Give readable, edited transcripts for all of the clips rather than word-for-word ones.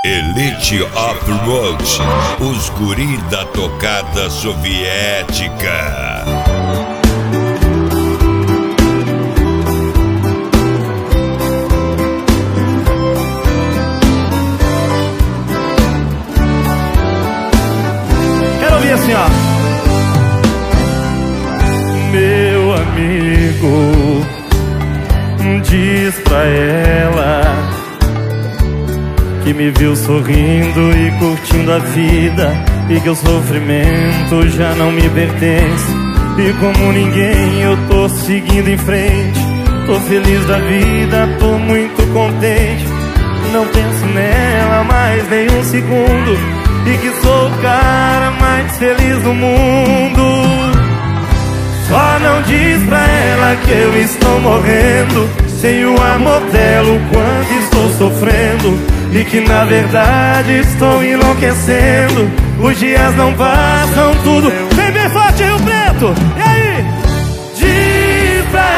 Elite Off-Road, os guri da tocada soviética. Quero ouvir assim, ó. Meu amigo, diz pra ela que me viu sorrindo e curtindo a vida, e que o sofrimento já não me pertence. E como ninguém eu tô seguindo em frente, tô feliz da vida, tô muito contente. Não penso nela mais nem um segundo, e que sou o cara mais feliz do mundo. Só não diz pra ela que eu estou morrendo, sem o amor dela o quanto estou sofrendo, e que na verdade estou enlouquecendo. Os dias não passam, tudo vem bem forte, Rio Preto. E aí? Diz pra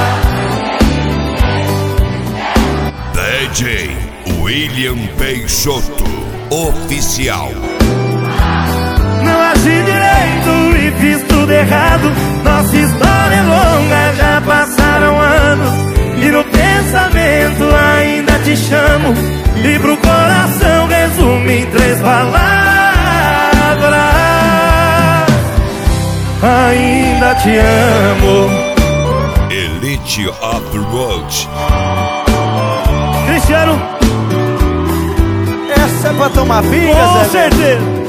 ela. DJ William Peixoto, oficial. Não agi direito e fiz tudo errado. Nossa história é longa, já passaram anos, e no pensamento ainda te chamo, e pro coração resumo em 3 palavras: ainda te amo. Elite Off-Road. Cristiano, Essa é pra tomar pinga, com Zé? certeza.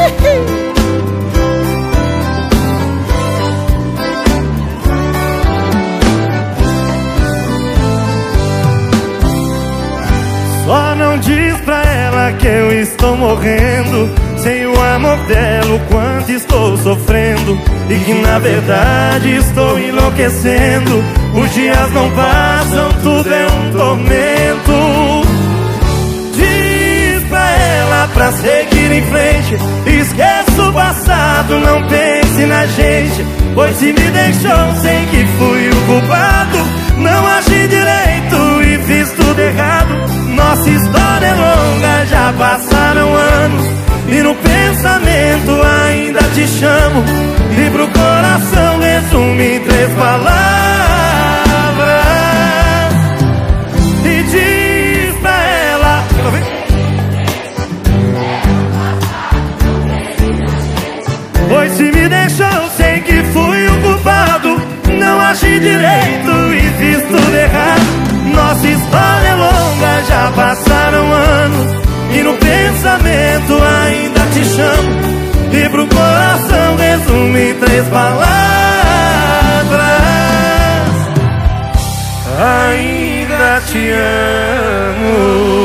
Só não diz pra ela que eu estou morrendo, sem o amor dela o quanto estou sofrendo, e que na verdade estou enlouquecendo. Os dias não passam, tudo é um tormento. Diz pra ela pra seguir em frente, esqueça o passado, não pense na gente, pois se me deixou, sei que fui o culpado. Não agi direito e fiz tudo errado. Nossa história é longa, já passaram anos, e no pensamento ainda te chamo, e pro coração resumo em 3 palavras: e diz pra ela. Pois se me deixou, sei que fui o culpado. Não agi direito e fiz tudo errado. Nossa história é longa, já passaram anos, e no pensamento ainda te chamo, e pro coração resumo em 3 palavras: ainda te amo.